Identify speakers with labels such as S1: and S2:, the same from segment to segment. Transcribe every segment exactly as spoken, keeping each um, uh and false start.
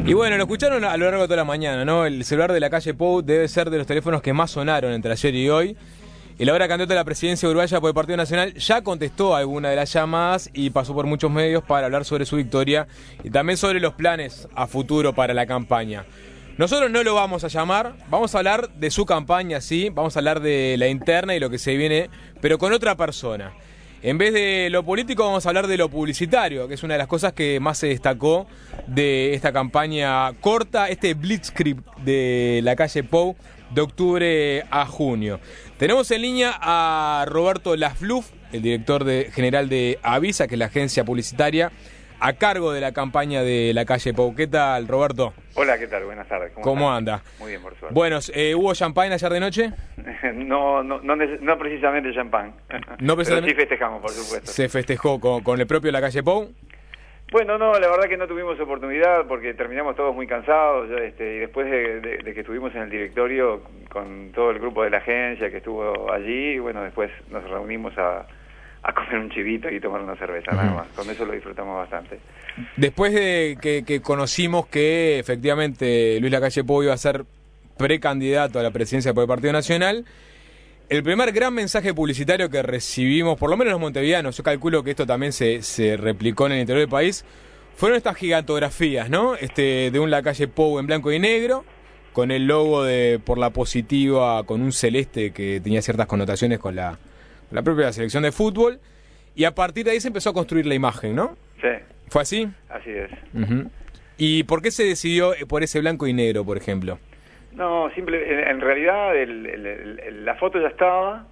S1: Y bueno, lo escucharon a lo largo de toda la mañana, ¿no? El celular de la calle Pou debe ser de los teléfonos que más sonaron entre ayer y hoy. El ahora candidato a la presidencia uruguaya por el Partido Nacional ya contestó a alguna de las llamadas y pasó por muchos medios para hablar sobre su victoria y también sobre los planes a futuro para la campaña. Nosotros no lo vamos a llamar, vamos a hablar de su campaña, sí, vamos a hablar de la interna y lo que se viene, pero con otra persona. En vez de lo político vamos a hablar de lo publicitario, que es una de las cosas que más se destacó de esta campaña corta, este blitzkrieg de la calle Pou de octubre a junio. Tenemos en línea a Roberto Lafluf, el director de, general de Avisa, que es la agencia publicitaria a cargo de la campaña de la calle Pou. ¿Qué tal, Roberto?
S2: Hola, ¿qué tal? Buenas tardes. ¿Cómo,
S1: ¿Cómo anda?
S2: Muy bien, por suerte.
S1: Bueno, eh, ¿hubo champagne ayer de noche?
S2: no, no, no, no precisamente champán.
S1: No precisamente.
S2: Pero sí festejamos, por supuesto.
S1: ¿Se festejó con, con el propio la calle Pou?
S2: Bueno, no, la verdad que no tuvimos oportunidad porque terminamos todos muy cansados ya, este, y después de, de, de que estuvimos en el directorio con todo el grupo de la agencia que estuvo allí, bueno, después nos reunimos a, a comer un chivito y tomar una cerveza, uh-huh. nada más. Con eso lo disfrutamos bastante.
S1: Después de que, que conocimos que efectivamente Luis Lacalle Pou iba a ser precandidato a la presidencia por el Partido Nacional, el primer gran mensaje publicitario que recibimos, por lo menos los montevideanos, yo calculo que esto también se, se replicó en el interior del país, fueron estas gigantografías, ¿no? Este, de un Lacalle Pou en blanco y negro, con el logo de Por la Positiva, con un celeste que tenía ciertas connotaciones con la, la propia selección de fútbol, y a partir de ahí se empezó a construir la imagen, ¿no?
S2: Sí.
S1: ¿Fue así?
S2: Así es.
S1: Uh-huh. ¿Y por qué se decidió por ese blanco y negro, por ejemplo?
S2: No, simple, en, en realidad el, el, el, la foto ya estaba,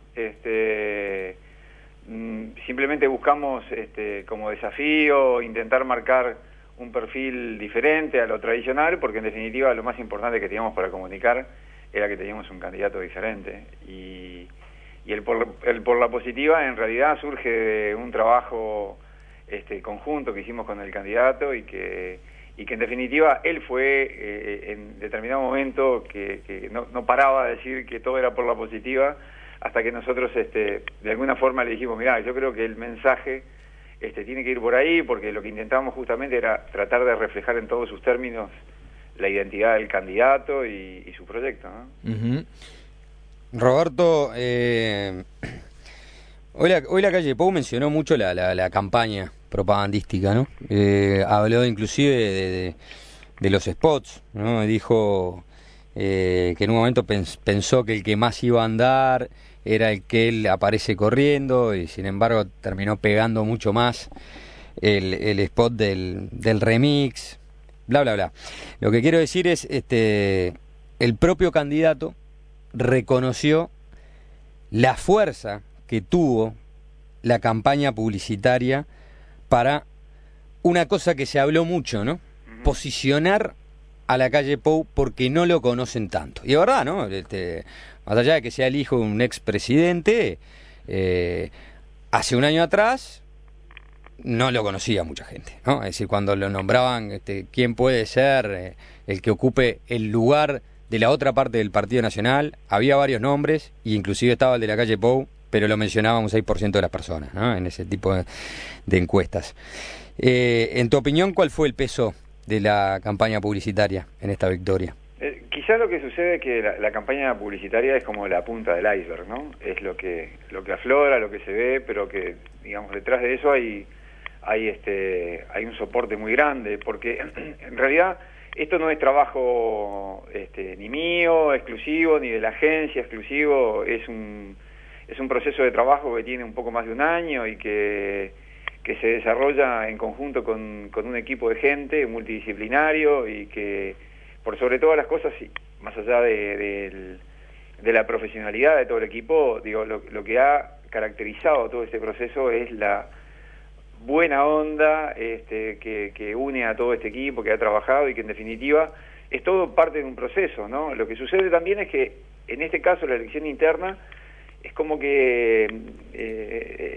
S2: este, mm, simplemente buscamos este, como desafío intentar marcar un perfil diferente a lo tradicional, porque en definitiva lo más importante que teníamos para comunicar era que teníamos un candidato diferente. Y, y el, por, el por la positiva en realidad surge de un trabajo este, conjunto que hicimos con el candidato y que... y que en definitiva él fue eh, en determinado momento que, que no, no paraba de decir que todo era por la positiva, hasta que nosotros este, de alguna forma le dijimos, mirá, yo creo que el mensaje este, tiene que ir por ahí, porque lo que intentábamos justamente era tratar de reflejar en todos sus términos la identidad del candidato y, y su proyecto, ¿no?
S3: Uh-huh. Roberto, eh, hoy, la, hoy la calle Pou mencionó mucho la, la, la campaña propagandística, ¿no? Eh, habló inclusive de, de, de los spots, ¿no? Dijo eh, que en un momento pens, pensó que el que más iba a andar era el que él aparece corriendo y sin embargo terminó pegando mucho más el, el spot del, del remix, bla bla bla. Lo que quiero decir es, este, el propio candidato reconoció la fuerza que tuvo la campaña publicitaria para una cosa que se habló mucho, ¿no? Uh-huh. Posicionar a la calle Pou porque no lo conocen tanto. Y es verdad, ¿no? Este, más allá de que sea el hijo de un expresidente, eh, hace un año atrás no lo conocía mucha gente, ¿no? Es decir, cuando lo nombraban, este, quién puede ser eh, el que ocupe el lugar de la otra parte del Partido Nacional, había varios nombres, e inclusive estaba el de la calle Pou, pero lo mencionaba un seis por ciento de las personas, ¿no? En ese tipo de, de encuestas. Eh, en tu opinión, ¿cuál fue el peso de la campaña publicitaria en esta victoria?
S2: Eh, quizá lo que sucede es que la, la campaña publicitaria es como la punta del iceberg, ¿no? Es lo que lo que aflora, lo que se ve, pero que, digamos, detrás de eso hay hay este hay un soporte muy grande, porque en realidad esto no es trabajo este, ni mío, exclusivo, ni de la agencia, exclusivo, es un es un proceso de trabajo que tiene un poco más de un año y que, que se desarrolla en conjunto con, con un equipo de gente multidisciplinario y que, por sobre todas las cosas, más allá de, de, de la profesionalidad de todo el equipo, digo, lo, lo que ha caracterizado todo este proceso es la buena onda este, que, que une a todo este equipo que ha trabajado y que en definitiva es todo parte de un proceso, ¿no? Lo que sucede también es que en este caso la elección interna es como que eh,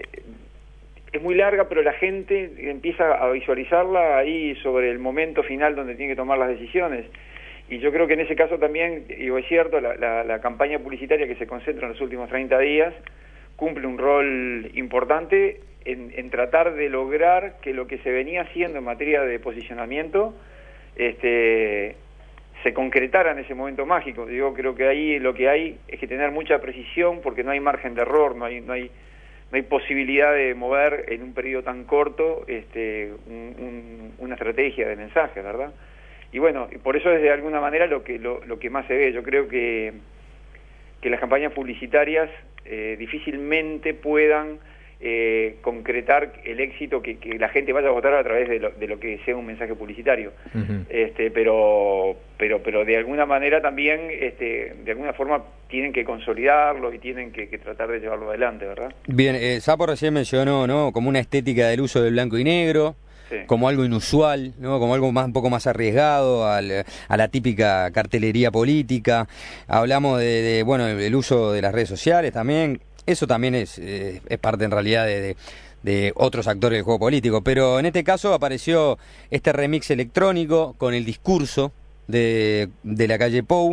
S2: es muy larga, pero la gente empieza a visualizarla ahí sobre el momento final donde tiene que tomar las decisiones. Y yo creo que en ese caso también, digo, es cierto, la, la, la campaña publicitaria que se concentra en los últimos treinta días cumple un rol importante en, en tratar de lograr que lo que se venía haciendo en materia de posicionamiento este, se concretara en ese momento mágico. Digo, creo que ahí lo que hay es que tener mucha precisión, porque no hay margen de error, no hay, no hay, no hay posibilidad de mover en un periodo tan corto este, un, un, una estrategia de mensajes, ¿verdad? Y bueno, por eso es de alguna manera lo que, lo, lo que más se ve. Yo creo que, que las campañas publicitarias eh, difícilmente puedan eh, concretar el éxito que, que la gente vaya a votar a través de lo, de lo que sea un mensaje publicitario. Uh-huh. este, pero, pero, pero de alguna manera también, este, de alguna forma tienen que consolidarlo y tienen que, que tratar de llevarlo adelante, ¿verdad?
S3: Bien, eh, Sapo recién mencionó, ¿no?, como una estética del uso del blanco y negro. Sí. Como algo inusual, ¿no?, como algo más, un poco más arriesgado al, a la típica cartelería política. Hablamos de, de bueno, el uso de las redes sociales también. Eso también es, eh, es parte en realidad de, de, de otros actores del juego político. Pero en este caso apareció este remix electrónico con el discurso de, de la calle Pou.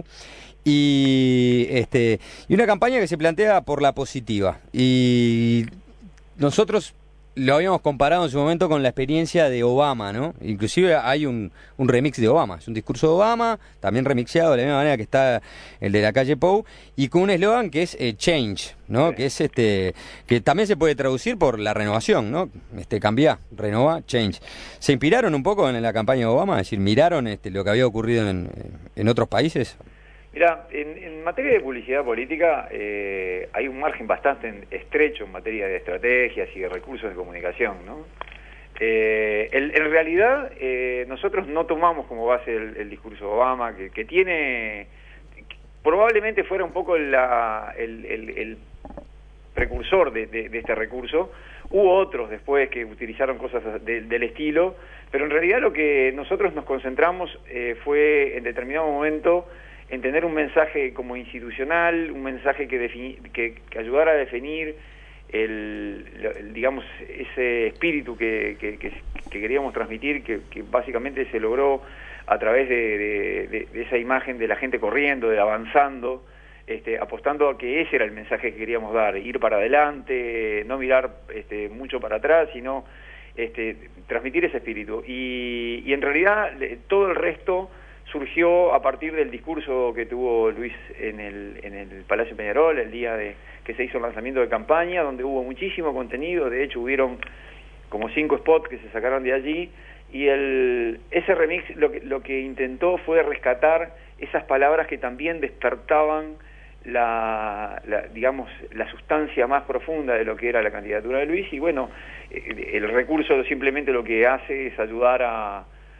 S3: Y, este, y una campaña que se plantea por la positiva. Y nosotros lo habíamos comparado en su momento con la experiencia de Obama, ¿no? Inclusive hay un, un remix de Obama, es un discurso de Obama, también remixeado de la misma manera que está el de la calle Pou, y con un eslogan que es eh, Change, ¿no? Sí. Que es este, que también se puede traducir por la renovación, ¿no? Este, cambiar, renovar, change. ¿Se inspiraron un poco en la campaña de Obama? Es decir, ¿miraron este, lo que había ocurrido en, en otros países?
S2: Mira, en, en materia de publicidad política eh, hay un margen bastante estrecho en materia de estrategias y de recursos de comunicación, ¿no? Eh, el, en realidad eh, nosotros no tomamos como base el, el discurso de Obama, que, que tiene, que probablemente fuera un poco la, el, el, el precursor de, de, de este recurso. Hubo otros después que utilizaron cosas de, del estilo, pero en realidad lo que nosotros nos concentramos eh, fue en determinado momento en tener un mensaje como institucional, un mensaje que, defini que, que ayudara a definir el, el, digamos, ese espíritu que, que, que, que queríamos transmitir, que, que básicamente se logró a través de, de, de, de esa imagen de la gente corriendo, de avanzando, este, apostando a que ese era el mensaje que queríamos dar, ir para adelante, no mirar este, mucho para atrás, sino este, transmitir ese espíritu. Y, y en realidad todo el resto surgió a partir del discurso que tuvo Luis en el, en el Palacio Peñarol el día de que se hizo el lanzamiento de campaña, donde hubo muchísimo contenido. De hecho hubieron como cinco spots que se sacaron de allí, y el, ese remix lo que, lo que intentó fue rescatar esas palabras que también despertaban la, la, digamos, la sustancia más profunda de lo que era la candidatura de Luis. Y bueno, el recurso simplemente lo que hace es ayudar a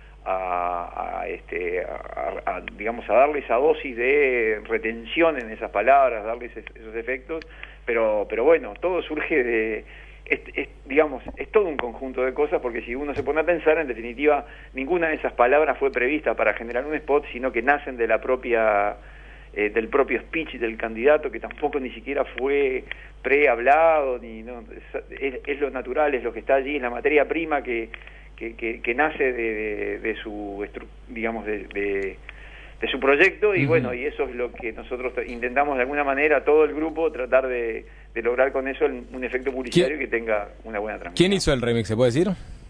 S2: A, a, este, a, a, digamos, a darle esa dosis de retención en esas palabras, darle esos, esos efectos, pero pero bueno, todo surge de, es, es, digamos, es todo un conjunto de cosas, porque si uno se pone a pensar, en definitiva, ninguna de esas palabras fue prevista para generar un spot, sino que nacen de la propia, eh, del propio speech del candidato, que tampoco ni siquiera fue prehablado, ni, no, es, es lo natural, es lo que está allí, es la materia prima que Que, que, que nace de, de, de su, digamos, de, de, de su proyecto, y uh-huh. bueno, y eso es lo que nosotros intentamos de alguna manera, todo el grupo, tratar de, de lograr con eso el, un efecto publicitario que tenga una buena transmisión.
S1: ¿Quién hizo el remix, se puede decir?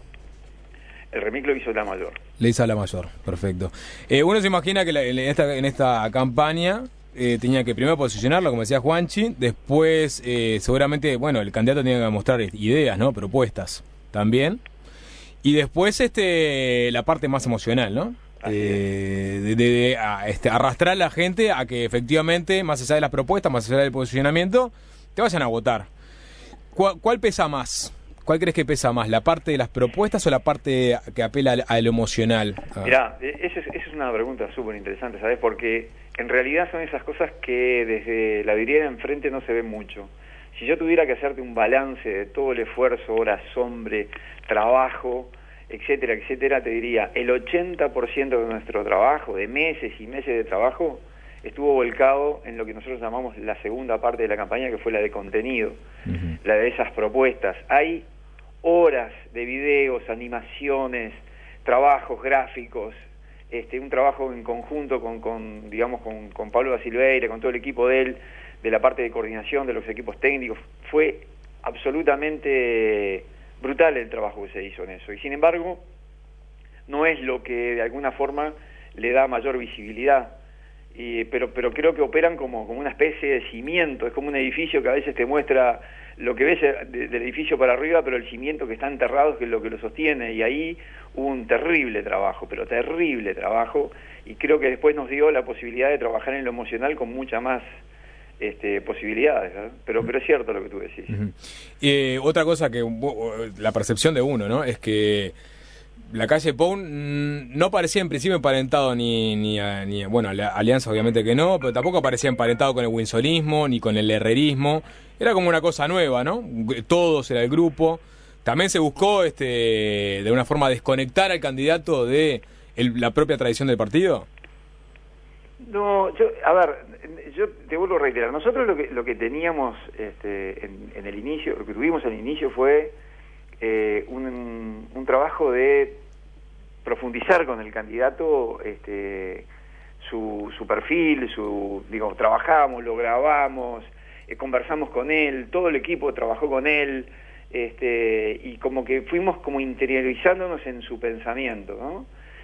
S2: El remix lo hizo La Mayor.
S1: Le hizo La Mayor, perfecto. Eh, uno se imagina que la, en, esta, en esta campaña eh, tenía que primero posicionarlo, como decía Juanchi, después eh, seguramente, bueno, el candidato tenía que mostrar ideas, ¿no?, propuestas también. Y después este la parte más emocional, ¿no? Eh, de, de, de a, este, arrastrar a la gente a que efectivamente, más allá de las propuestas, más allá del posicionamiento, te vayan a votar. ¿Cuál, cuál pesa más? ¿Cuál crees que pesa más? ¿La parte de las propuestas o la parte que apela a lo emocional? Ah.
S2: Mirá, esa es, esa es una pregunta súper interesante, ¿sabes? Porque en realidad son esas cosas que desde la vidriera enfrente no se ven mucho. Si yo tuviera que hacerte un balance de todo el esfuerzo, horas, hombre, trabajo, etcétera, etcétera, te diría, el ochenta por ciento de nuestro trabajo, de meses y meses de trabajo, estuvo volcado en lo que nosotros llamamos la segunda parte de la campaña, que fue la de contenido, uh-huh. la de esas propuestas. Hay horas de videos, animaciones, trabajos gráficos, este, un trabajo en conjunto con, con digamos, con, con Pablo da Silveira, con todo el equipo de él, de la parte de coordinación de los equipos técnicos. Fue absolutamente brutal el trabajo que se hizo en eso, y sin embargo no es lo que de alguna forma le da mayor visibilidad. Y, pero pero creo que operan como, como una especie de cimiento, es como un edificio que a veces te muestra lo que ves de, del edificio para arriba, pero el cimiento que está enterrado es que es lo que lo sostiene, y ahí hubo un terrible trabajo, pero terrible trabajo, y creo que después nos dio la posibilidad de trabajar en lo emocional con mucha más este, posibilidades, ¿eh? pero pero es cierto lo que tú decís.
S1: Uh-huh. Eh, otra cosa que la percepción de uno, ¿no? Es que la calle Pou no parecía en principio emparentado ni, ni, a, ni a, bueno, la Alianza obviamente que no, pero tampoco parecía emparentado con el winsonismo ni con el herrerismo. Era como una cosa nueva, ¿no? Todos era el grupo. También se buscó este de una forma desconectar al candidato de el, la propia tradición del partido.
S2: No, yo, a ver, yo te vuelvo a reiterar, nosotros lo que lo que teníamos este, en, en el inicio, lo que tuvimos al inicio fue Eh, un, un trabajo de profundizar con el candidato este, su, su perfil, su, digo, trabajamos, lo grabamos, eh, conversamos con él, todo el equipo trabajó con él, este, y como que fuimos como interiorizándonos en su pensamiento, ¿no?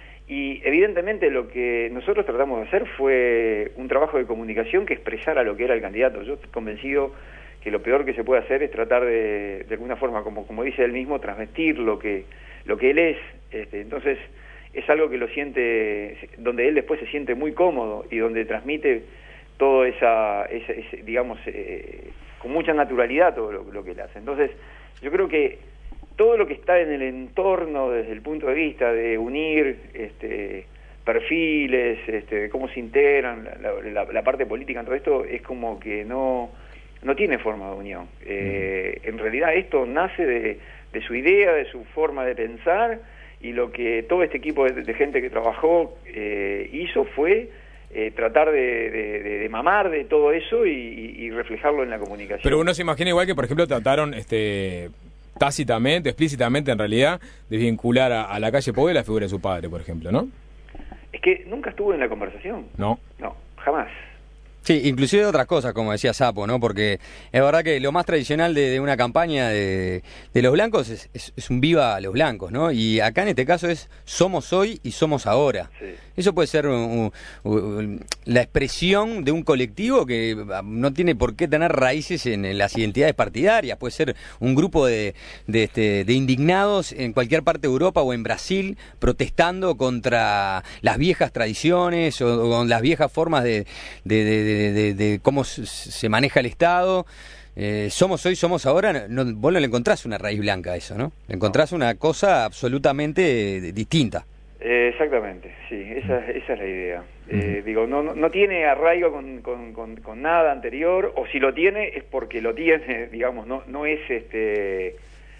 S2: Y evidentemente lo que nosotros tratamos de hacer fue un trabajo de comunicación que expresara lo que era el candidato. Yo estoy convencido que lo peor que se puede hacer es tratar de, de alguna forma, como como dice él mismo, transmitir lo que lo que él es. Este, entonces, es algo que lo siente, donde él después se siente muy cómodo y donde transmite todo esa, esa ese, digamos, eh, con mucha naturalidad todo lo, lo que él hace. Entonces, yo creo que todo lo que está en el entorno desde el punto de vista de unir este, perfiles, este, cómo se integran, la, la, la parte política en todo esto, es como que no... no tiene forma de unión. Eh, en realidad esto nace de, de su idea, de su forma de pensar, y lo que todo este equipo de, de gente que trabajó eh, hizo fue eh, tratar de, de, de mamar de todo eso y, y reflejarlo en la comunicación.
S1: Pero uno se imagina igual que, por ejemplo, trataron este tácitamente, explícitamente en realidad, de vincular a, a la calle Pou y la figura de su padre, por ejemplo, ¿no?
S2: Es que nunca estuvo en la conversación.
S1: No.
S2: No, jamás.
S3: Sí, inclusive otras cosas, como decía Sapo, ¿no? Porque es verdad que lo más tradicional de, de una campaña de, de los blancos es, es, es un viva a los blancos, ¿no? Y acá en este caso es somos hoy y somos ahora. Sí. Eso puede ser un, un, un, la expresión de un colectivo que no tiene por qué tener raíces en, en las identidades partidarias. Puede ser un grupo de, de, este, de indignados en cualquier parte de Europa o en Brasil protestando contra las viejas tradiciones o, o con las viejas formas de, de, de, de De, de, de cómo se maneja el Estado. Eh, somos hoy, somos ahora. No, vos no le encontrás una raíz blanca a eso, ¿no? Le encontrás no. una cosa absolutamente distinta.
S2: Eh, exactamente, sí, esa, esa es la idea. Uh-huh. Eh, digo, no, no, no tiene arraigo con, con, con, con nada anterior, o si lo tiene es porque lo tiene, digamos, no, no es este...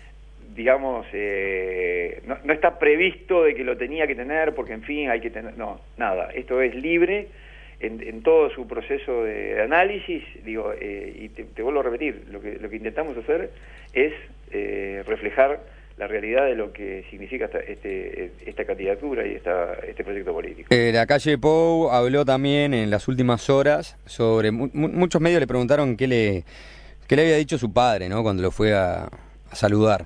S2: digamos, eh, no, no está previsto de que lo tenía que tener, porque en fin hay que tener... No, nada, esto es libre en, en todo su proceso de análisis, digo, eh, y te, te vuelvo a repetir, lo que, lo que intentamos hacer es eh, reflejar la realidad de lo que significa esta, este, esta candidatura y esta, este proyecto político.
S3: Eh, la calle Pou habló también en las últimas horas sobre... Mu muchos medios le preguntaron qué le, qué le había dicho su padre, ¿no? Cuando lo fue a, a saludar.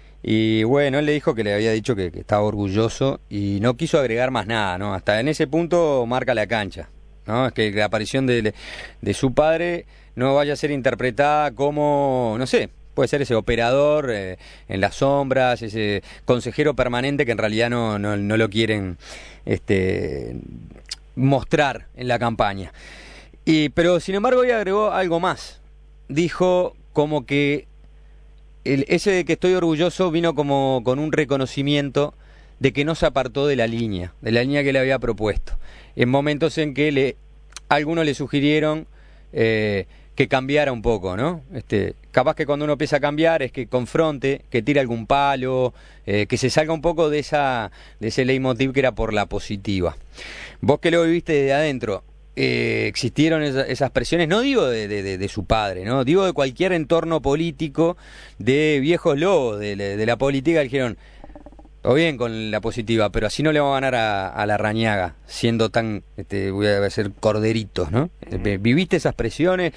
S3: Y bueno, él le dijo que le había dicho que, que estaba orgulloso y no quiso agregar más nada, ¿no? Hasta en ese punto marca la cancha, ¿no? Es que la aparición de, de su padre no vaya a ser interpretada como, no sé, puede ser ese operador eh, en las sombras, ese consejero permanente que en realidad no, no, no lo quieren este, mostrar en la campaña. Y, pero sin embargo hoy agregó algo más. Dijo como que el, ese de que estoy orgulloso vino como con un reconocimiento de que no se apartó de la línea, de la línea que le había propuesto. En momentos en que le, algunos le sugirieron eh, que cambiara un poco, ¿no? Este, capaz que cuando uno empieza a cambiar es que confronte, que tire algún palo, eh, que se salga un poco de esa de ese leitmotiv que era por la positiva. Vos que lo viviste desde adentro, eh, existieron esa, esas presiones, no digo de, de, de su padre, ¿no? Digo de cualquier entorno político, de viejos lobos de, de la política, que dijeron... Todo bien con la positiva, pero así no le vamos a ganar a, a la Rañaga, siendo tan, este, voy a ser corderitos, ¿no? Mm. ¿Viviste esas presiones?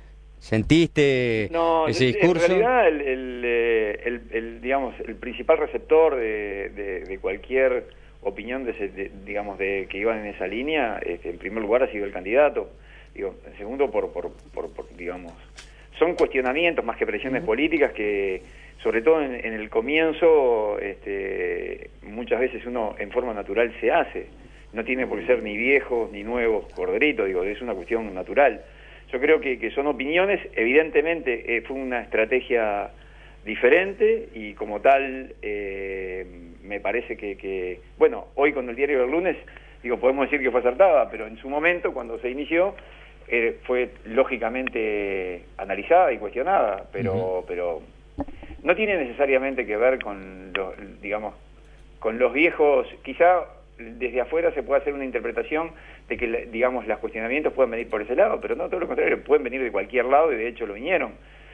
S3: ¿Sentiste
S2: no,
S3: ese discurso?
S2: En realidad, el, el, el, el, digamos, el principal receptor de, de, de cualquier opinión de, ese, de digamos de que iban en esa línea, este, en primer lugar ha sido el candidato, digo, en segundo por, por, por, por digamos, son cuestionamientos más que presiones uh-huh. políticas que, sobre todo en, en el comienzo, este, muchas veces uno en forma natural se hace, no tiene por qué ser ni viejo ni nuevo corderito, digo, es una cuestión natural. Yo creo que, que son opiniones, evidentemente eh, fue una estrategia diferente y como tal eh, me parece que, que, bueno, hoy con el diario del lunes, digo, podemos decir que fue acertada, pero en su momento, cuando se inició, eh, fue lógicamente analizada y cuestionada, pero, uh-huh. pero no tiene necesariamente que ver con los, digamos, con los viejos, quizá desde afuera se puede hacer una interpretación de que, digamos, los cuestionamientos pueden venir por ese lado, pero no, todo lo contrario, pueden venir de cualquier lado y de hecho lo vinieron.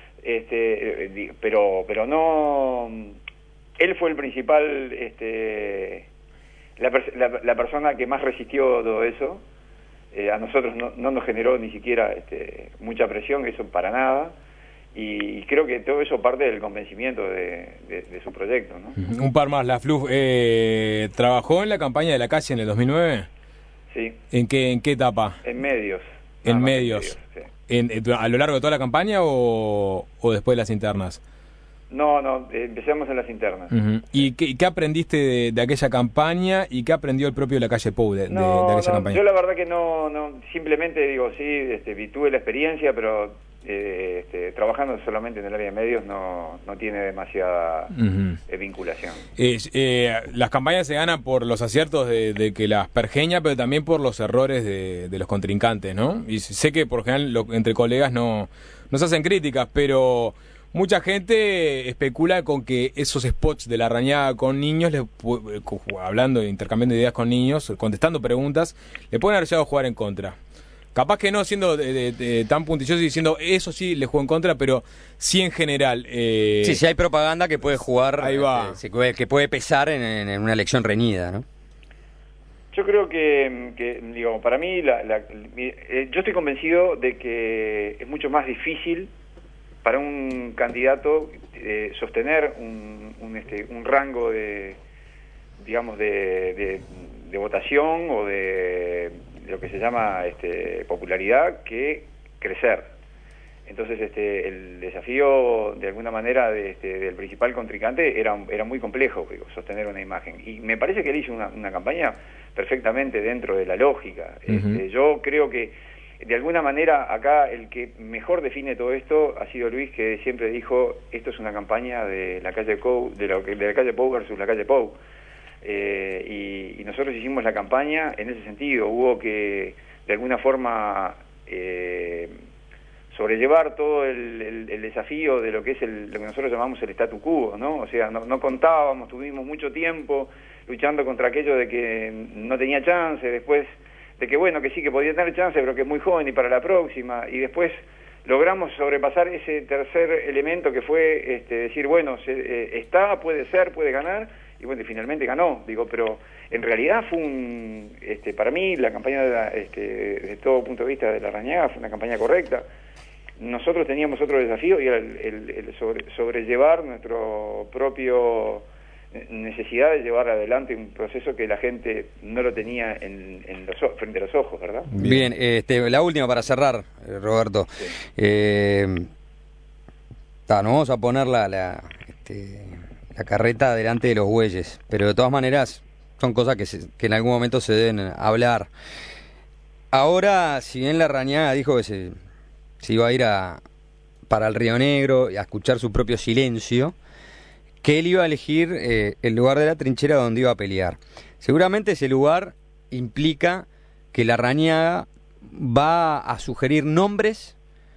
S2: Este, pero pero no, él fue el principal, este, la, la, la persona que más resistió todo eso. Eh, a nosotros no, no nos generó ni siquiera este, mucha presión, eso para nada. Y creo que todo eso parte del convencimiento de, de, de su proyecto, ¿no?
S1: Un par más, la Fluff, eh, ¿trabajó en la campaña de la calle en el dos mil nueve?
S2: Sí.
S1: ¿En qué, en qué etapa?
S2: En medios.
S1: En medios. En medios sí. en, ¿A lo largo de toda la campaña o, o después de las internas?
S2: No, no, eh, empezamos en las internas.
S1: Uh-huh. ¿Y qué, qué aprendiste de, de aquella campaña y qué aprendió el propio La Calle Pou de,
S2: no,
S1: de, de aquella
S2: no,
S1: campaña?
S2: Yo la verdad que no, no simplemente digo, sí, este, tuve la experiencia, pero eh, este, trabajando solamente en el área de medios no, no tiene demasiada uh-huh. eh, vinculación.
S1: Eh, eh, las campañas se ganan por los aciertos de, de que las pergeña, pero también por los errores de, de los contrincantes, ¿no? Y sé que por general lo, entre colegas no, no se hacen críticas, pero mucha gente especula con que esos spots de la Rañaga con niños, les, hablando, intercambiando ideas con niños, contestando preguntas, le pueden haber llegado a jugar en contra. Capaz que no siendo de, de, de, tan puntilloso y diciendo eso sí le jugó en contra, pero sí en general. Eh,
S3: sí, sí hay propaganda que puede jugar,
S1: ahí va.
S3: Eh, que puede pesar en, en una elección reñida, ¿no?
S2: Yo creo que, que digo, para mí, la, la, eh, yo estoy convencido de que es mucho más difícil para un candidato eh, sostener un, un, este, un rango de, digamos, de, de, de votación o de, de lo que se llama este, popularidad que crecer. Entonces este, el desafío de alguna manera de, este, del principal contrincante era, era muy complejo, digo, sostener una imagen. Y me parece que él hizo una, una campaña perfectamente dentro de la lógica. Uh-huh. Este, yo creo que de alguna manera acá el que mejor define todo esto ha sido Luis, que siempre dijo, esto es una campaña de la calle Pou, de, lo que, de la calle Pou versus la calle Pou. Eh, y, y nosotros hicimos la campaña en ese sentido. Hubo que de alguna forma eh, sobrellevar todo el, el, el desafío de lo que es el, lo que nosotros llamamos el statu quo, ¿no? O sea, no, no contábamos, tuvimos mucho tiempo luchando contra aquello de que no tenía chance, después de que bueno, que sí, que podía tener chance, pero que es muy joven y para la próxima, y después logramos sobrepasar ese tercer elemento que fue este, decir, bueno, se, eh, está, puede ser, puede ganar, y bueno, y finalmente ganó, digo, pero en realidad fue un, este, para mí, la campaña, de la, este, desde todo punto de vista de la Rañaga, fue una campaña correcta. Nosotros teníamos otro desafío, y era el, el, el sobre, sobrellevar nuestro propio necesidad de llevar adelante un proceso que la gente no lo tenía en, en los, frente a los ojos, ¿verdad?
S3: Bien, este, la última para cerrar, Roberto. Sí. Eh, ta, no vamos a poner la, la, este, la carreta delante de los bueyes, pero de todas maneras son cosas que, se, que en algún momento se deben hablar. Ahora, si bien la Rañaga dijo que se, se iba a ir a, para el Río Negro y a escuchar su propio silencio, que él iba a elegir eh, el lugar de la trinchera donde iba a pelear. Seguramente ese lugar implica que la Rañaga va a sugerir nombres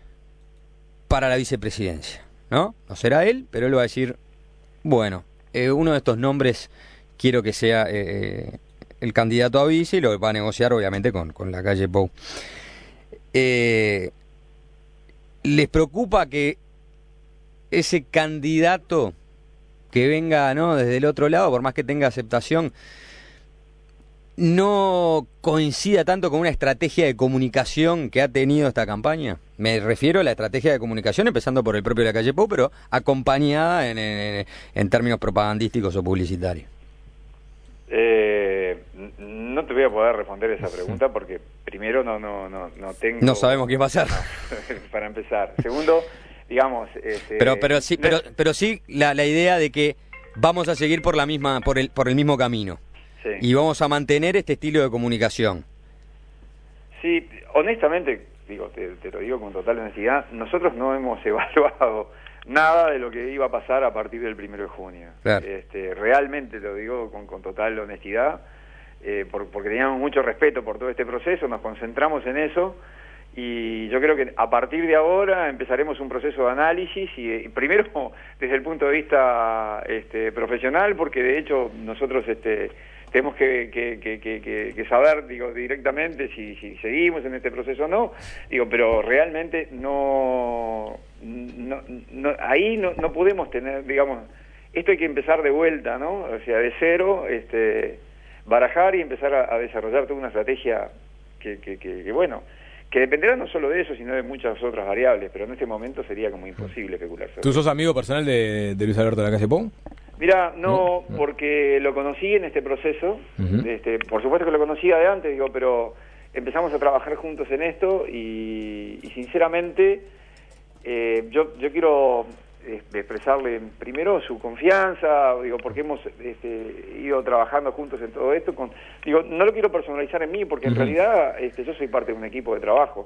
S3: para la vicepresidencia, ¿no? No será él, pero él va a decir, bueno, eh, uno de estos nombres quiero que sea eh, el candidato a vice, y lo va a negociar obviamente con, con la calle Pou. Eh, ¿Les preocupa que ese candidato que venga, ¿no?, desde el otro lado, por más que tenga aceptación, no coincida tanto con una estrategia de comunicación que ha tenido esta campaña? Me refiero a la estrategia de comunicación, empezando por el propio La Calle Pou, pero acompañada en, en, en términos propagandísticos o publicitarios.
S2: Eh, no te voy a poder responder esa pregunta porque primero no no no no tengo.
S3: No sabemos qué va a pasar.
S2: No, para empezar. Segundo, digamos. Este,
S3: pero pero sí pero pero sí la, la idea de que vamos a seguir por la misma por el por el mismo camino.
S2: Sí.
S3: Y vamos a mantener este estilo de comunicación.
S2: Sí, honestamente, digo, te, te lo digo con total honestidad, nosotros no hemos evaluado nada de lo que iba a pasar a partir del primero de junio.
S3: Claro.
S2: Este, realmente lo digo con, con total honestidad, eh, por, porque teníamos mucho respeto por todo este proceso, nos concentramos en eso, y yo creo que a partir de ahora empezaremos un proceso de análisis, y, y primero desde el punto de vista este, profesional, porque de hecho nosotros este, tenemos que, que, que, que, que saber, digo, directamente si, si seguimos en este proceso o no, digo, pero realmente no, no, no ahí no, no podemos tener, digamos, esto hay que empezar de vuelta, ¿no? O sea, de cero, este, barajar y empezar a, a desarrollar toda una estrategia que, que, que, que, bueno, que dependerá no solo de eso, sino de muchas otras variables, pero en este momento sería como imposible especular sobre.
S1: ¿Tú sos amigo personal de, de Luis Alberto Lacalle Pou?
S2: Mira, no, porque lo conocí en este proceso, uh-huh. este, por supuesto que lo conocía de antes, digo, pero empezamos a trabajar juntos en esto y, y sinceramente eh, yo, yo quiero este, expresarle primero su confianza, digo, porque hemos este, ido trabajando juntos en todo esto, con, digo, no lo quiero personalizar en mí, porque en uh-huh. realidad este, yo soy parte de un equipo de trabajo.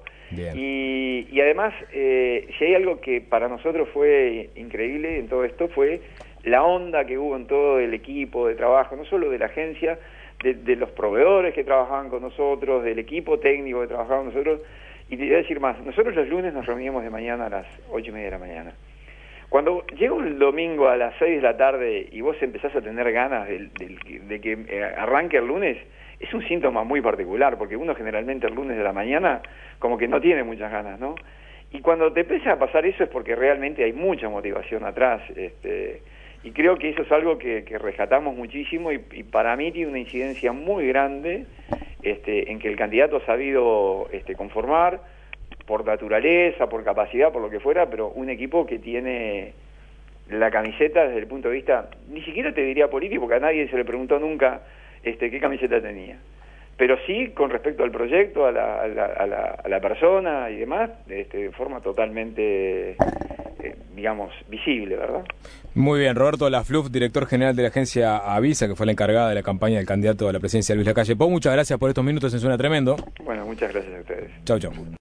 S2: Y, y además, eh, si hay algo que para nosotros fue increíble en todo esto, fue la onda que hubo en todo el equipo de trabajo, no solo de la agencia, de, de los proveedores que trabajaban con nosotros, del equipo técnico que trabajaba con nosotros, y te voy a decir más, nosotros los lunes nos reuníamos de mañana a las ocho y media de la mañana. Cuando llega el domingo a las seis de la tarde y vos empezás a tener ganas de, de, de que arranque el lunes, es un síntoma muy particular, porque uno generalmente el lunes de la mañana como que no tiene muchas ganas, ¿no? Y cuando te empieza a pasar eso es porque realmente hay mucha motivación atrás, este... y creo que eso es algo que, que rescatamos muchísimo y, y para mí tiene una incidencia muy grande este, en que el candidato ha sabido este, conformar por naturaleza, por capacidad, por lo que fuera, pero un equipo que tiene la camiseta desde el punto de vista, ni siquiera te diría político, porque a nadie se le preguntó nunca este, qué camiseta tenía, pero sí con respecto al proyecto, a la, a la, a la, a la persona y demás, este, de forma totalmente... Eh, digamos, visible, ¿verdad?
S1: Muy bien, Roberto Lafluf, director general de la agencia Avisa, que fue la encargada de la campaña del candidato a la presidencia Luis Lacalle Pou. Muchas gracias por estos minutos en Suena Tremendo.
S2: Bueno, muchas gracias a ustedes.
S1: Chau, chau.